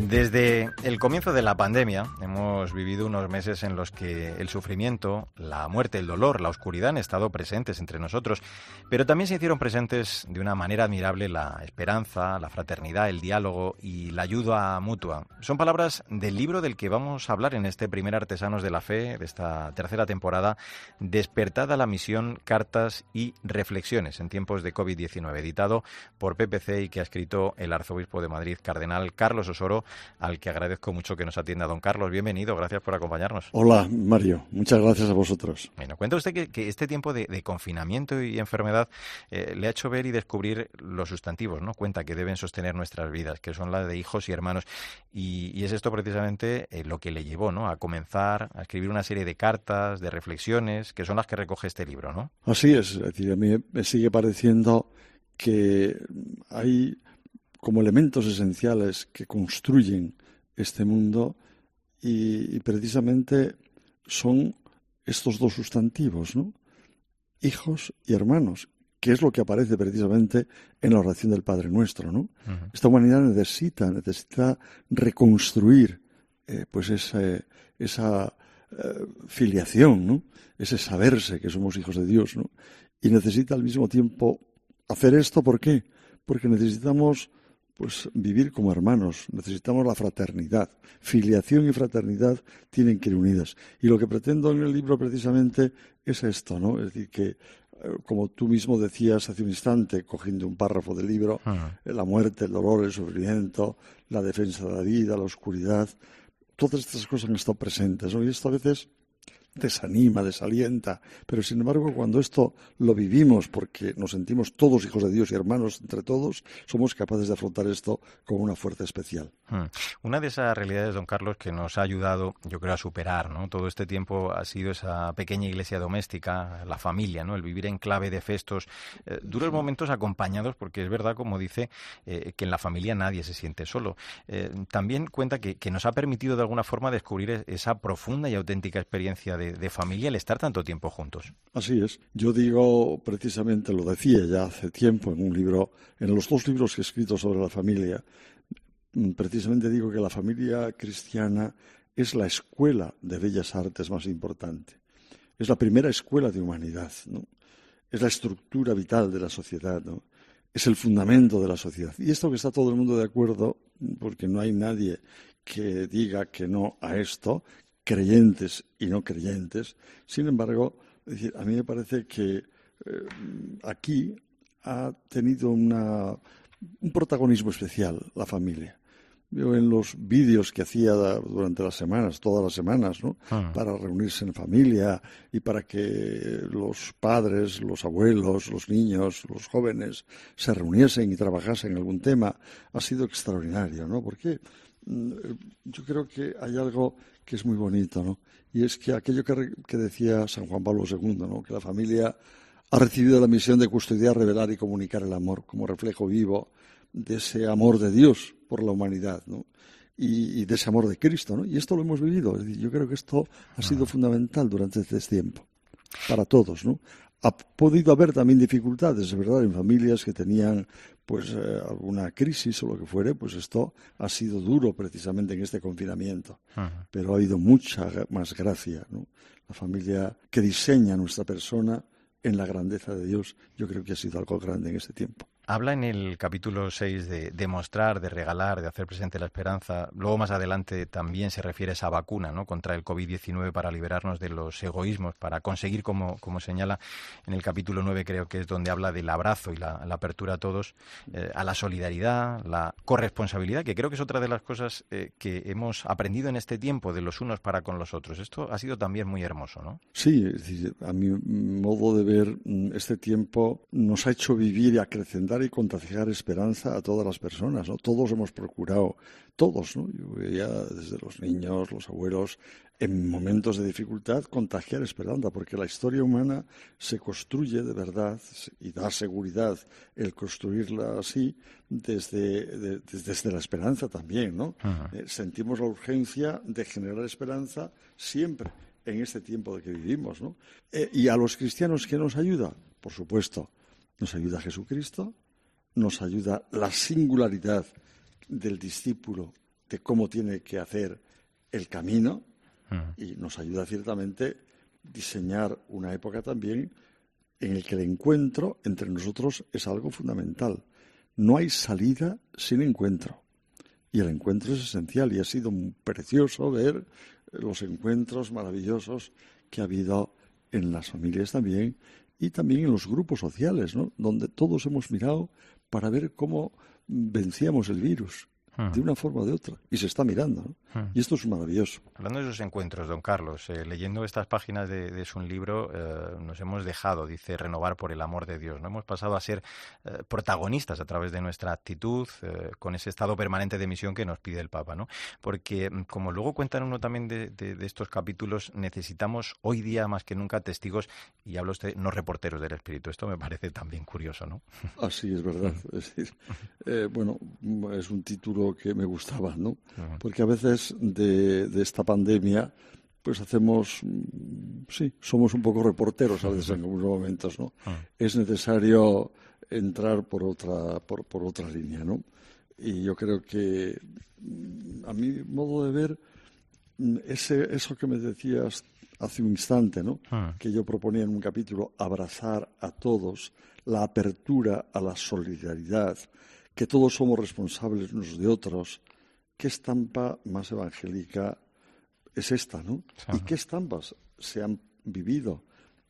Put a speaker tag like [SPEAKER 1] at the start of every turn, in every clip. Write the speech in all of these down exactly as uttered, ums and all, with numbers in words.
[SPEAKER 1] Desde el comienzo de la pandemia hemos vivido unos meses en los que el sufrimiento, la muerte, el dolor, la oscuridad han estado presentes entre nosotros, pero también se hicieron presentes de una manera admirable la esperanza, la fraternidad, el diálogo y la ayuda mutua. Son palabras del libro del que vamos a hablar en este primer Artesanos de la Fe de esta tercera temporada, Despertada la misión, cartas y reflexiones en tiempos de covid diecinueve, editado por P P C y que ha escrito el arzobispo de Madrid, cardenal Carlos Osoro, al que agradezco mucho que nos atienda. Don Carlos, bienvenido, gracias por acompañarnos.
[SPEAKER 2] Hola, Mario, muchas gracias a vosotros.
[SPEAKER 1] Bueno, cuenta usted que, que este tiempo de, de confinamiento y enfermedad eh, le ha hecho ver y descubrir los sustantivos, ¿no? Cuenta que deben sostener nuestras vidas, que son las de hijos y hermanos, y, y es esto precisamente eh, lo que le llevó, ¿no?, a comenzar a escribir una serie de cartas, de reflexiones, que son las que recoge este libro, ¿no?
[SPEAKER 2] Así es, es decir, a mí me sigue pareciendo que hay como elementos esenciales que construyen este mundo y, y precisamente son estos dos sustantivos, ¿no? Hijos y hermanos, que es lo que aparece precisamente en la oración del Padre Nuestro, ¿no? Uh-huh. Esta humanidad necesita, necesita reconstruir eh, pues esa, esa eh, filiación, ¿no? Ese saberse que somos hijos de Dios, ¿no? Y necesita al mismo tiempo hacer esto, ¿por qué? Porque necesitamos pues vivir como hermanos, necesitamos la fraternidad. Filiación y fraternidad tienen que ir unidas. Y lo que pretendo en el libro precisamente es esto, ¿no? Es decir, que como tú mismo decías hace un instante, cogiendo un párrafo del libro, uh-huh. la muerte, el dolor, el sufrimiento, la defensa de la vida, la oscuridad, todas estas cosas han estado presentes, ¿no? Y esto a veces desanima, desalienta, pero sin embargo cuando esto lo vivimos porque nos sentimos todos hijos de Dios y hermanos entre todos, somos capaces de afrontar esto con una fuerza especial.
[SPEAKER 1] Hmm. Una de esas realidades, don Carlos, que nos ha ayudado, yo creo, a superar, ¿no?, todo este tiempo ha sido esa pequeña iglesia doméstica, la familia, ¿no?, el vivir en clave de festos, eh, duros momentos acompañados, porque es verdad, como dice, eh, que en la familia nadie se siente solo. Eh, también cuenta que, que nos ha permitido de alguna forma descubrir esa profunda y auténtica experiencia de, de familia el estar tanto tiempo juntos.
[SPEAKER 2] Así es. Yo digo, precisamente lo decía ya hace tiempo en un libro, en los dos libros que he escrito sobre la familia, precisamente digo que la familia cristiana es la escuela de bellas artes más importante. Es la primera escuela de humanidad, ¿no? Es la estructura vital de la sociedad, ¿no? Es el fundamento de la sociedad. Y esto que está todo el mundo de acuerdo, porque no hay nadie que diga que no a esto, creyentes y no creyentes. Sin embargo, es decir, a mí me parece que eh, aquí ha tenido una, un protagonismo especial la familia. Yo en los vídeos que hacía durante las semanas, todas las semanas, ¿no?, ah. para reunirse en familia y para que los padres, los abuelos, los niños, los jóvenes se reuniesen y trabajasen en algún tema, ha sido extraordinario, ¿no? Porque yo creo que hay algo que es muy bonito, ¿no? Y es que aquello que, que decía San Juan Pablo segundo, ¿no?, que la familia ha recibido la misión de custodiar, revelar y comunicar el amor como reflejo vivo de ese amor de Dios por la humanidad, ¿no?, y, y de ese amor de Cristo, ¿no? Y esto lo hemos vivido. Es decir, yo creo que esto ha sido fundamental durante este tiempo para todos, ¿no? Ha podido haber también dificultades, es verdad, en familias que tenían pues eh, alguna crisis o lo que fuere, pues esto ha sido duro precisamente en este confinamiento. Uh-huh. Pero ha habido mucha más gracia, ¿no? La familia que diseña nuestra persona en la grandeza de Dios, yo creo que ha sido algo grande en este tiempo.
[SPEAKER 1] Habla en el capítulo seis de, de mostrar, de regalar, de hacer presente la esperanza. Luego, más adelante, también se refiere a esa vacuna, ¿no?, contra el covid diecinueve para liberarnos de los egoísmos, para conseguir, como, como señala en el capítulo nueve, creo que es donde habla del abrazo y la, la apertura a todos, eh, a la solidaridad, la corresponsabilidad, que creo que es otra de las cosas eh, que hemos aprendido en este tiempo de los unos para con los otros. Esto ha sido también muy hermoso, ¿no?
[SPEAKER 2] Sí, es decir, a mi modo de ver, este tiempo nos ha hecho vivir y acrecentar y contagiar esperanza a todas las personas, ¿no? Todos hemos procurado, todos, ¿no? Yo veía desde los niños, los abuelos, en momentos de dificultad, contagiar esperanza, porque la historia humana se construye de verdad y da seguridad el construirla así desde, de, desde la esperanza también, ¿no? Uh-huh. Eh, sentimos la urgencia de generar esperanza siempre en este tiempo de que vivimos, ¿no? Eh, y a los cristianos, ¿qué nos ayuda? Por supuesto, nos ayuda Jesucristo, nos ayuda la singularidad del discípulo de cómo tiene que hacer el camino
[SPEAKER 1] Uh-huh.
[SPEAKER 2] y nos ayuda ciertamente diseñar una época también en el que el encuentro entre nosotros es algo fundamental. No hay salida sin encuentro. Y el encuentro es esencial. Y ha sido precioso ver los encuentros maravillosos que ha habido en las familias también y también en los grupos sociales, ¿no? Donde todos hemos mirado para ver cómo vencíamos el virus. De una forma o de otra. Y se está mirando, ¿no? Y esto es maravilloso.
[SPEAKER 1] Hablando de esos encuentros, don Carlos, eh, leyendo estas páginas de, de su libro, eh, nos hemos dejado, dice, renovar por el amor de Dios. No hemos pasado a ser eh, protagonistas a través de nuestra actitud, eh, con ese estado permanente de misión que nos pide el Papa, ¿no? Porque, como luego cuentan uno también de, de, de estos capítulos, necesitamos hoy día más que nunca testigos, y habla usted, no reporteros del Espíritu. Esto me parece también curioso, ¿no?
[SPEAKER 2] Así es verdad. Es decir, eh, bueno, es un título que me gustaba, ¿no? Porque a veces de, de esta pandemia, pues hacemos, sí, somos un poco reporteros a veces en algunos momentos, ¿no? Es necesario entrar por otra, por, por otra línea, ¿no? Y yo creo que, a mi modo de ver, ese, eso que me decías hace un instante, ¿no? Que yo proponía en un capítulo, abrazar a todos, la apertura a la solidaridad, que todos somos responsables unos de otros. ¿Qué estampa más evangélica es esta, no? Sí. ¿Y qué estampas se han vivido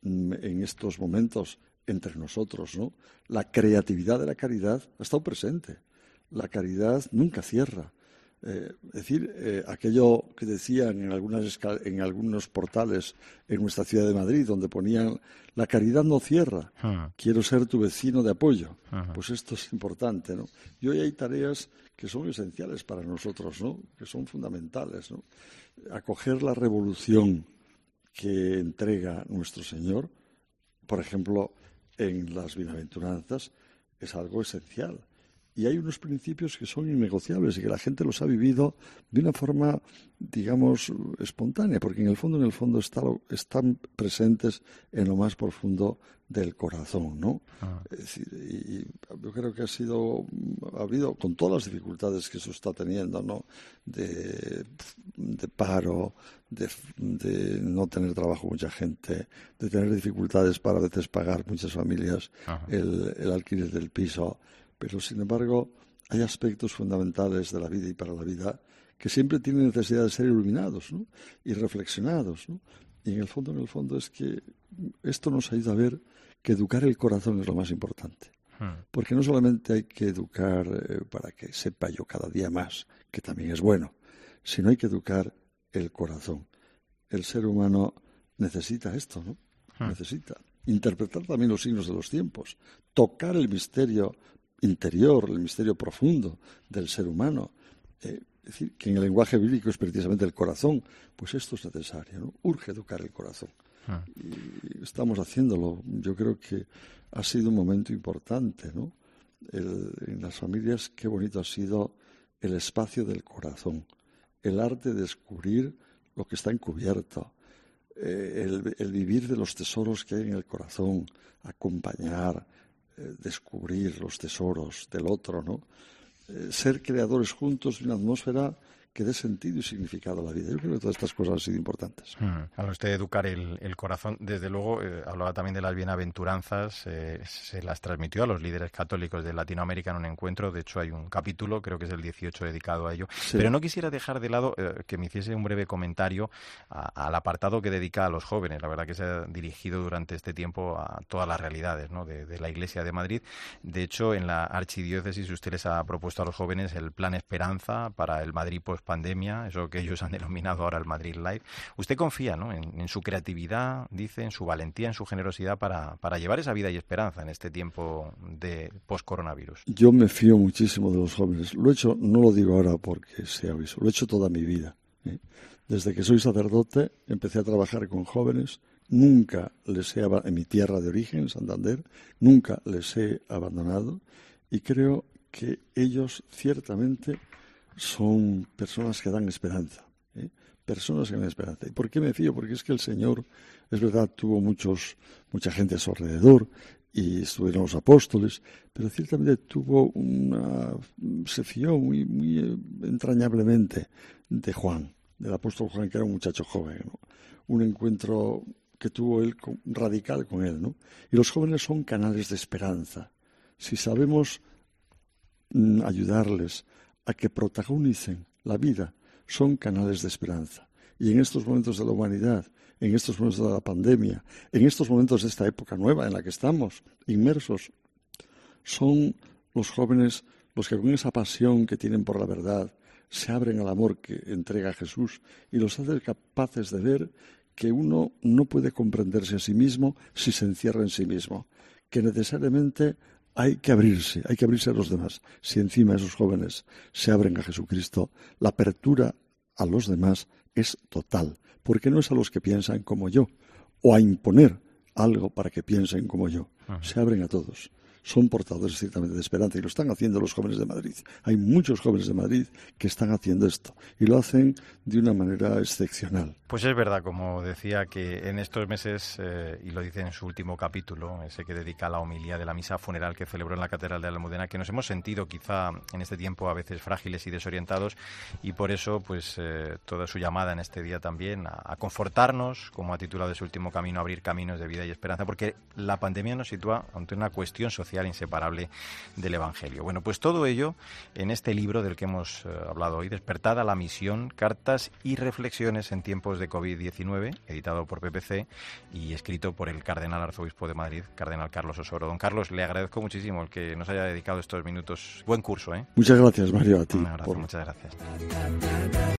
[SPEAKER 2] en estos momentos entre nosotros, no? La creatividad de la caridad ha estado presente. La caridad nunca cierra. Eh, es decir, eh, aquello que decían en, algunas, en algunos portales en nuestra ciudad de Madrid, donde ponían, la caridad no cierra, uh-huh. quiero ser tu vecino de apoyo. Uh-huh. Pues esto es importante, ¿no? Y hoy hay tareas que son esenciales para nosotros, ¿no? Que son fundamentales, ¿no? Acoger la revolución que entrega nuestro Señor, por ejemplo, en las bienaventuranzas, es algo esencial. Y hay unos principios que son innegociables y que la gente los ha vivido de una forma, digamos, espontánea, porque en el fondo, en el fondo está lo, están presentes en lo más profundo del corazón, ¿no? Ah. Es decir, y yo creo que ha sido, ha habido, con todas las dificultades que eso está teniendo, ¿no? De, de paro, de, de no tener trabajo mucha gente, de tener dificultades para a veces pagar muchas familias el, el alquiler del piso. Pero, sin embargo, hay aspectos fundamentales de la vida y para la vida que siempre tienen necesidad de ser iluminados, ¿no? Y reflexionados, ¿no? Y en el fondo, en el fondo, es que esto nos ayuda a ver que educar el corazón es lo más importante. Porque no solamente hay que educar eh, para que sepa yo cada día más, que también es bueno, sino hay que educar el corazón. El ser humano necesita esto, ¿no? Necesita interpretar también los signos de los tiempos, tocar el misterio interior, el misterio profundo del ser humano. Eh, es decir, que en el lenguaje bíblico es precisamente el corazón. Pues esto es necesario, ¿no? Urge educar el corazón. Ah. Y estamos haciéndolo. Yo creo que ha sido un momento importante, ¿no? El, en las familias, qué bonito ha sido el espacio del corazón. El arte de descubrir lo que está encubierto. Eh, el, el vivir de los tesoros que hay en el corazón. Acompañar, descubrir los tesoros del otro, ¿no? Eh, ser creadores juntos de una atmósfera que dé sentido y significado a la vida. Yo creo que todas estas cosas han sido importantes.
[SPEAKER 1] Hmm. Habla usted de educar el, el corazón. Desde luego, eh, hablaba también de las bienaventuranzas. Eh, se las transmitió a los líderes católicos de Latinoamérica en un encuentro. De hecho, hay un capítulo, creo que es el dieciocho, dedicado a ello. Sí. Pero no quisiera dejar de lado eh, que me hiciese un breve comentario a, al apartado que dedica a los jóvenes. La verdad que se ha dirigido durante este tiempo a todas las realidades, ¿no? de, de la Iglesia de Madrid. De hecho, en la archidiócesis usted les ha propuesto a los jóvenes el Plan Esperanza para el Madrid post pandemia, eso que ellos han denominado ahora el Madrid Live. Usted confía, ¿no? en, en su creatividad, dice, en su valentía, en su generosidad para, para llevar esa vida y esperanza en este tiempo de post-coronavirus.
[SPEAKER 2] Yo me fío muchísimo de los jóvenes. Lo he hecho, no lo digo ahora porque sea aviso, lo he hecho toda mi vida, ¿eh? Desde que soy sacerdote empecé a trabajar con jóvenes. Nunca les he, en mi tierra de origen, Santander, nunca les he abandonado y creo que ellos ciertamente son personas que dan esperanza, ¿eh? Personas que dan esperanza. ¿Y por qué me fío? Porque es que el Señor, es verdad, tuvo muchos, mucha gente a su alrededor y estuvieron los apóstoles, pero ciertamente tuvo una sección muy, muy entrañablemente de Juan, del apóstol Juan, que era un muchacho joven, ¿no? Un encuentro que tuvo él con, radical con él, ¿no? Y los jóvenes son canales de esperanza. Si sabemos mm, ayudarles a que protagonicen la vida, son canales de esperanza. Y en estos momentos de la humanidad, en estos momentos de la pandemia, en estos momentos de esta época nueva en la que estamos inmersos, son los jóvenes los que con esa pasión que tienen por la verdad se abren al amor que entrega Jesús y los hace capaces de ver que uno no puede comprenderse a sí mismo si se encierra en sí mismo, que necesariamente hay que abrirse, hay que abrirse a los demás. Si encima esos jóvenes se abren a Jesucristo, la apertura a los demás es total, porque no es a los que piensan como yo, o a imponer algo para que piensen como yo. Uh-huh. Se abren a todos. Son portadores ciertamente de esperanza y lo están haciendo los jóvenes de Madrid. Hay muchos jóvenes de Madrid que están haciendo esto y lo hacen de una manera excepcional.
[SPEAKER 1] Pues es verdad, como decía, que en estos meses, eh, y lo dice en su último capítulo, ese que dedica a la homilía de la misa funeral que celebró en la Catedral de la Almudena, que nos hemos sentido quizá en este tiempo a veces frágiles y desorientados, y por eso pues eh, toda su llamada en este día también a, a confortarnos, como ha titulado ese último camino, a abrir caminos de vida y esperanza, porque la pandemia nos sitúa ante una cuestión social inseparable del Evangelio. Bueno, pues todo ello en este libro del que hemos eh, hablado hoy, Despertada la misión, cartas y reflexiones en tiempos de covid diecinueve, editado por P P C y escrito por el cardenal arzobispo de Madrid, cardenal Carlos Osoro. Don Carlos, le agradezco muchísimo el que nos haya dedicado estos minutos. Buen curso, ¿eh?
[SPEAKER 2] Muchas gracias, Mario, a ti.
[SPEAKER 1] Un abrazo, por... muchas gracias.